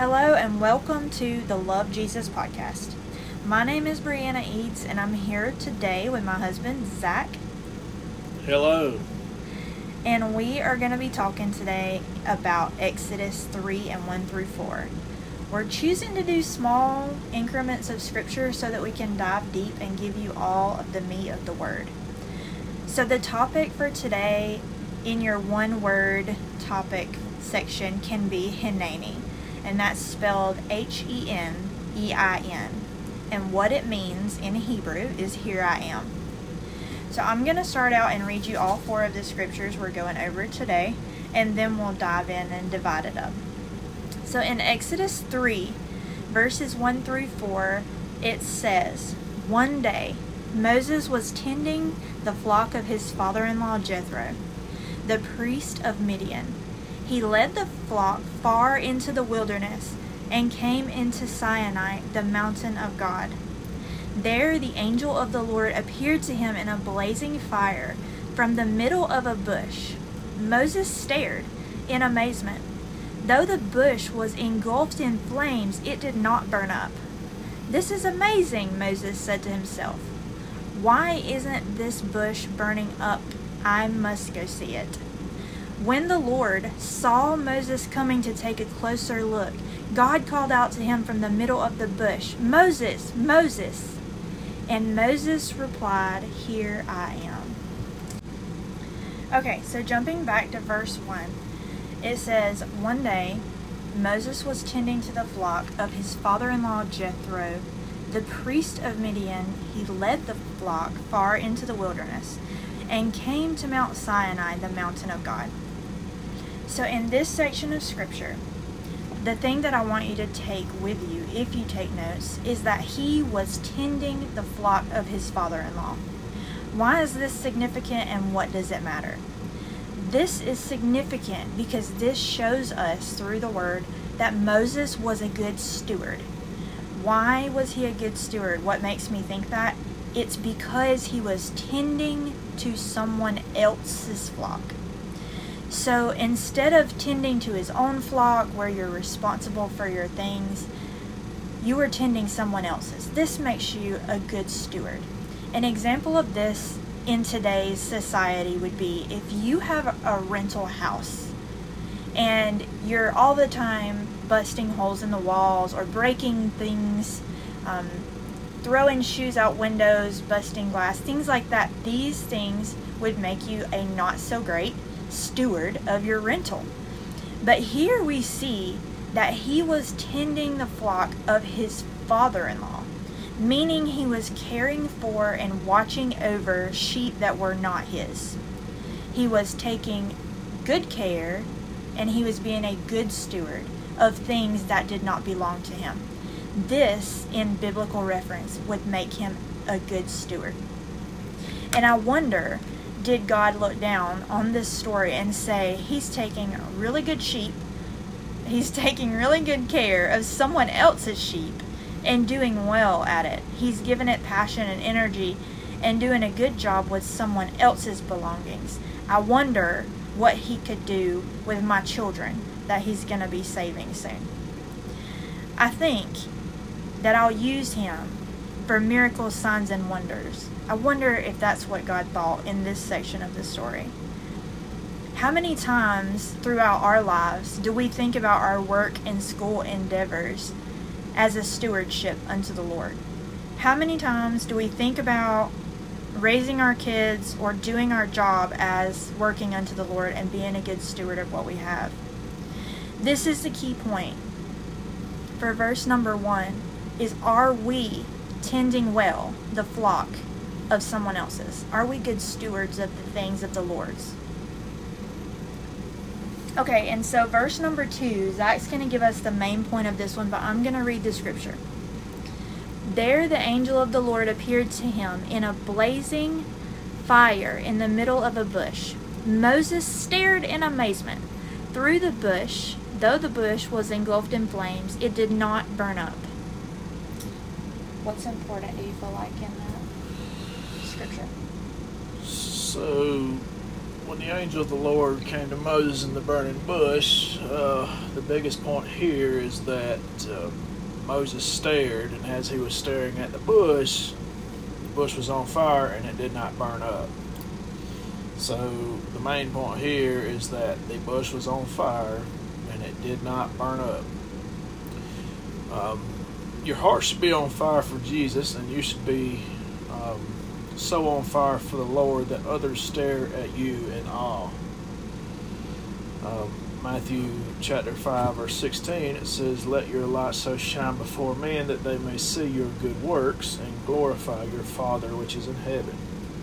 Hello and welcome to the Love Jesus podcast. My name is Brianna Eads and I'm here today with my husband, Zach. Hello. And we are going to be talking today about Exodus 3 and 1 through 4. We're choosing to do small increments of scripture so that we can dive deep and give you all of the meat of the word. So the topic for today in your one-word topic section can be Hineni, and that's spelled Henein. And what it means in Hebrew is here I am. So I'm going to start out and read you all four of the scriptures we're going over today, and then we'll dive in and divide it up. So in Exodus 3, verses 1 through 4, it says, "One day Moses was tending the flock of his father-in-law Jethro, the priest of Midian. He led the flock far into the wilderness and came into Sinai, the mountain of God. There the angel of the Lord appeared to him in a blazing fire from the middle of a bush. Moses stared in amazement. Though the bush was engulfed in flames, it did not burn up. 'This is amazing,' Moses said to himself. 'Why isn't this bush burning up? I must go see it.' When the Lord saw Moses coming to take a closer look, God called out to him from the middle of the bush, 'Moses, Moses!' And Moses replied, 'Here I am.'" Okay, so jumping back to verse 1, it says, "One day Moses was tending to the flock of his father-in-law Jethro, the priest of Midian. He led the flock far into the wilderness and came to Mount Sinai, the mountain of God." So in this section of scripture, the thing that I want you to take with you, if you take notes, is that he was tending the flock of his father-in-law. Why is this significant and what does it matter? This is significant because this shows us through the word that Moses was a good steward. Why was he a good steward? What makes me think that? It's because he was tending to someone else's flock. So instead of tending to his own flock where you're responsible for your things, you were tending someone else's. This makes you a good steward. An example of this in today's society would be if you have a rental house and you're all the time busting holes in the walls or breaking things, throwing shoes out windows, busting glass, things like that. These things would make you a not so great steward of your rental. But here we see that he was tending the flock of his father-in-law, meaning he was caring for and watching over sheep that were not his. He was taking good care and he was being a good steward of things that did not belong to him. This, in biblical reference, would make him a good steward. And I wonder, did God look down on this story and say, he's taking really good sheep, he's taking really good care of someone else's sheep and doing well at it. He's given it passion and energy and doing a good job with someone else's belongings. I wonder what he could do with my children that he's going to be saving soon. I think that I'll use him for miracles, signs, and wonders. I wonder if that's what God thought in this section of the story. How many times throughout our lives do we think about our work and school endeavors as a stewardship unto the Lord? How many times do we think about raising our kids or doing our job as working unto the Lord and being a good steward of what we have? This is the key point for verse number 1 is, are we tending well the flock of someone else's? Are we good stewards of the things of the Lord's? Okay, and so verse number 2, Zach's going to give us the main point of this one, but I'm going to read the scripture. "There the angel of the Lord appeared to him in a blazing fire in the middle of a bush. Moses stared in amazement. Through the bush, though the bush was engulfed in flames, it did not burn up." What's important, do you feel like, in that scripture? So, when the angel of the Lord came to Moses in the burning bush, the biggest point here is that Moses stared, and as he was staring at the bush was on fire and it did not burn up. So the main point here is that the bush was on fire and it did not burn up. Your heart should be on fire for Jesus, and you should be so on fire for the Lord that others stare at you in awe. Matthew chapter 5 verse 16, it says, "Let your light so shine before men that they may see your good works and glorify your Father which is in heaven."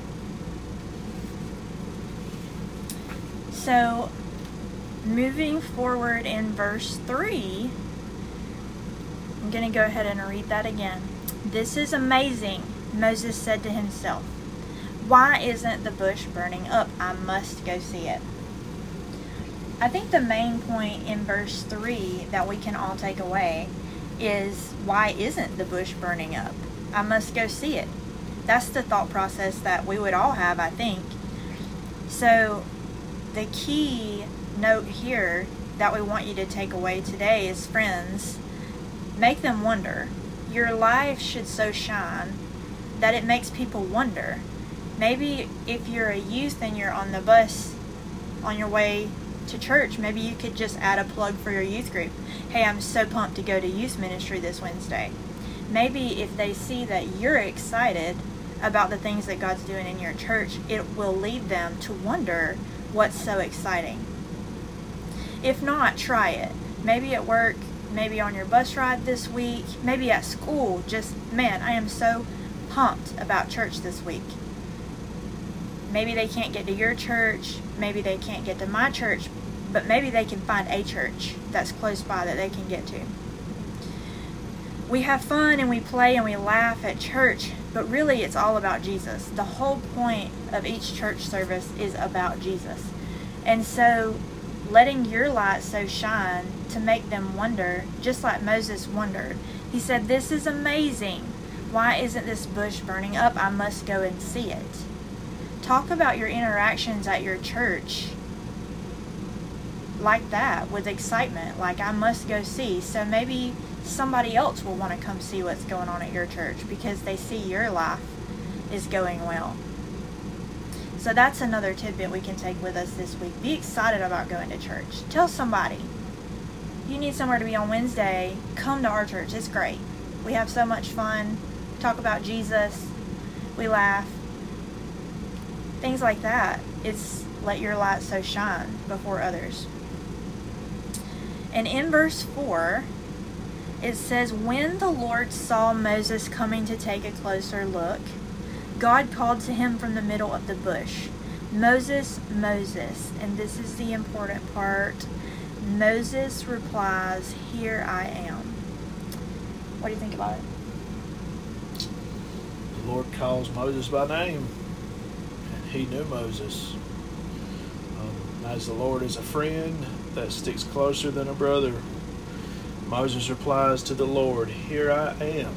So, moving forward in verse 3, I'm going to go ahead and read that again. "This is amazing," Moses said to himself. "Why isn't the bush burning up? I must go see it." I think the main point in verse 3 that we can all take away is, why isn't the bush burning up? I must go see it. That's the thought process that we would all have, I think. So the key note here that we want you to take away today is, friends, make them wonder. Your life should so shine that it makes people wonder. Maybe if you're a youth and you're on the bus on your way to church, maybe you could just add a plug for your youth group. Hey, I'm so pumped to go to youth ministry this Wednesday. Maybe if they see that you're excited about the things that God's doing in your church, it will lead them to wonder what's so exciting. If not, try it. Maybe at work, maybe on your bus ride this week, maybe at school. Just, man, I am so pumped about church this week. Maybe they can't get to your church, maybe they can't get to my church, but maybe they can find a church that's close by that they can get to. We have fun and we play and we laugh at church, but really it's all about Jesus. The whole point of each church service is about Jesus. And so letting your light so shine to make them wonder, just like Moses wondered. He said, "This is amazing. Why isn't this bush burning up? I must go and see it." Talk about your interactions at your church like that, with excitement, like, I must go see. So maybe somebody else will want to come see what's going on at your church because they see your life is going well. So that's another tidbit we can take with us this week. Be excited about going to church. Tell somebody. You need somewhere to be on Wednesday, come to our church. It's great. We have so much fun. Talk about Jesus. We laugh. Things like that. It's let your light so shine before others. And in verse 4, it says, "When the Lord saw Moses coming to take a closer look, God called to him from the middle of the bush, 'Moses, Moses.' And this is the important part. Moses replies, 'Here I am.'" What do you think about it? The Lord calls Moses by name, and he knew Moses. As the Lord is a friend that sticks closer than a brother, Moses replies to the Lord, "Here I am.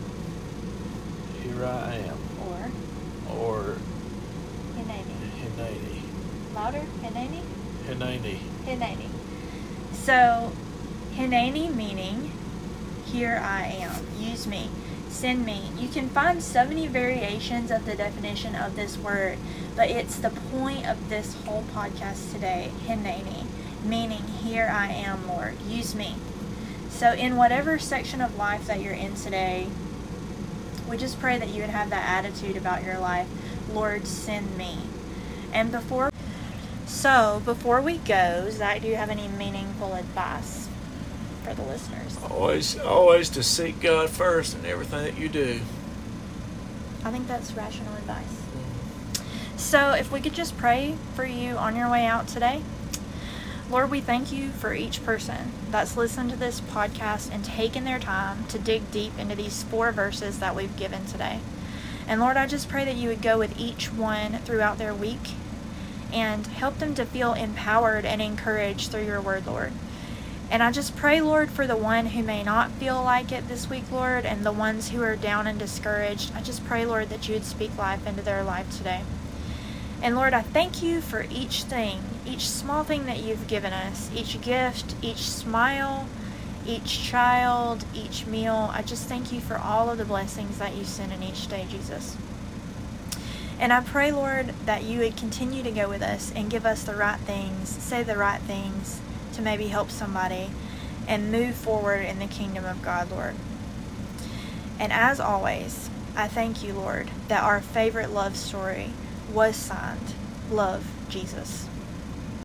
Here I am." Or Hineni. Louder? Hineni? Hineni. So, Hineni meaning, here I am. Use me. Send me. You can find so many variations of the definition of this word, but it's the point of this whole podcast today, Hineni, meaning, here I am, Lord. Use me. So in whatever section of life that you're in today, we just pray that you would have that attitude about your life. Lord, send me. And before we go, Zach, do you have any meaningful advice for the listeners? Always to seek God first in everything that you do. I think that's rational advice. So if we could just pray for you on your way out today. Lord, we thank you for each person that's listened to this podcast and taken their time to dig deep into these 4 verses that we've given today. And Lord, I just pray that you would go with each one throughout their week and help them to feel empowered and encouraged through your word, Lord. And I just pray, Lord, for the one who may not feel like it this week, Lord, and the ones who are down and discouraged. I just pray, Lord, that you would speak life into their life today. And Lord, I thank you for each thing, each small thing that you've given us, each gift, each smile, each child, each meal. I just thank you for all of the blessings that you send in each day, Jesus. And I pray, Lord, that you would continue to go with us and give us the right things, say the right things to maybe help somebody and move forward in the kingdom of God, Lord. And as always, I thank you, Lord, that our favorite love story was signed, Love, Jesus.